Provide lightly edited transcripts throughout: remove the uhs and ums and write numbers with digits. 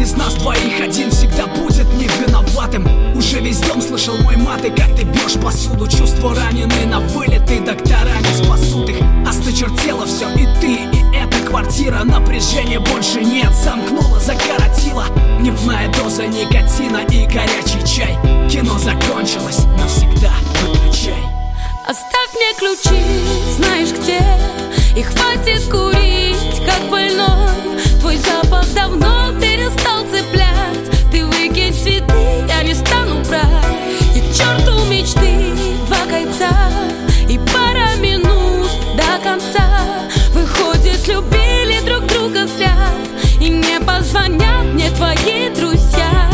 из нас двоих один всегда будет не виноватым. Уже весь дом слышал мой мат, и как ты бьешь посуду. Чувства ранены на вылет, и доктора не спасут их. Осточертело все, и ты, и эта квартира. Напряжения больше нет, замкнула, закоротила. Дневная доза никотина и горячий чай. Кино закончилось, навсегда выключай. Оставь мне ключи, знаешь где, и хватит курить, как больной. Твой запах давно перестал цеплять. Ты выкинь цветы, я не стану брать. И к черту мечты, 2 кольца и пара минут до конца. Выходит, любили друг друга зря, и не позвонят мне твои друзья.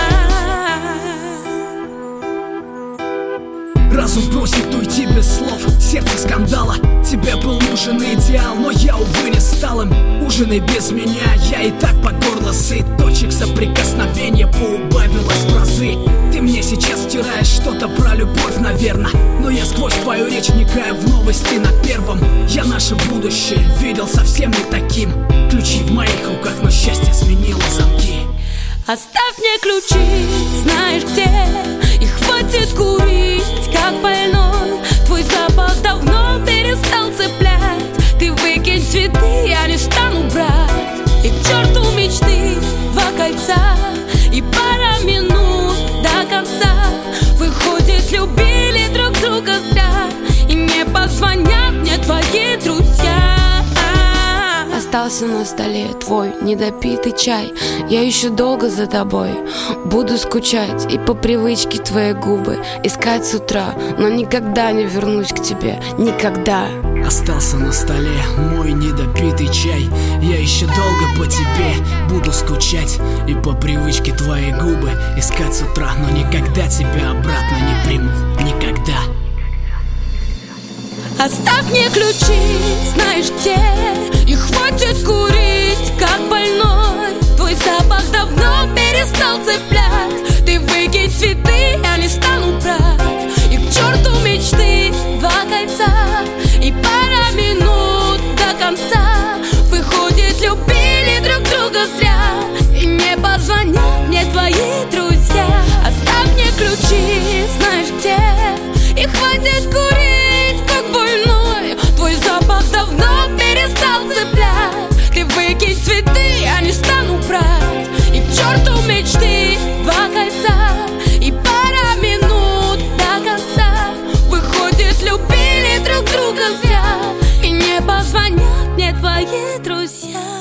Разум просит уйти без слов, сердце скандала. Тебе был нужен идеал, но я, увы, не стал им. Ужинай без меня, я и так по горло сыт. Точек соприкосновения поубавилось в разы. Ты мне сейчас втираешь что-то про любовь, наверно, но я сквозь твою речь вникаю в новости на первом. Я наше будущее видел совсем не таким. Ключи в моих руках, но счастье сменило замки. Оставь мне ключи, знаешь где, и хватит курить, как больной. Твой запах давно перестал цеплять. Ты выкинь цветы, я не стану брать. И к черту мечты, 2 кольца и пара минут до конца. Выходит, любили друг друга зря, и не позвонят мне твои друзья. Остался на столе твой недопитый чай. Я еще долго за тобой буду скучать, и по привычке твои губы искать с утра, но никогда не вернусь к тебе, никогда. Остался на столе мой недопитый чай. Я еще долго по тебе буду скучать, и по привычке твои губы искать с утра, но никогда тебя обратно не приму, никогда. Оставь мне ключи, знаешь где, и хватит курить, как больной. Твой запах давно перестал цеплять. Ты выкинь цветы, я не стану брать. И к черту мечты, 2 кольца и пара минут до конца. Выходит, любили друг друга зря, и не позвонят мне твои друзья. Оставь мне ключи, знаешь где, и хватит курить, как больной. Твой запах давно перестал цеплять. Ты выкинь цветы, я не стану брать. И к черту мечты, 2 кольца и пара минут до конца. Выходит, любили друг друга зря, и не позвонят мне твои друзья.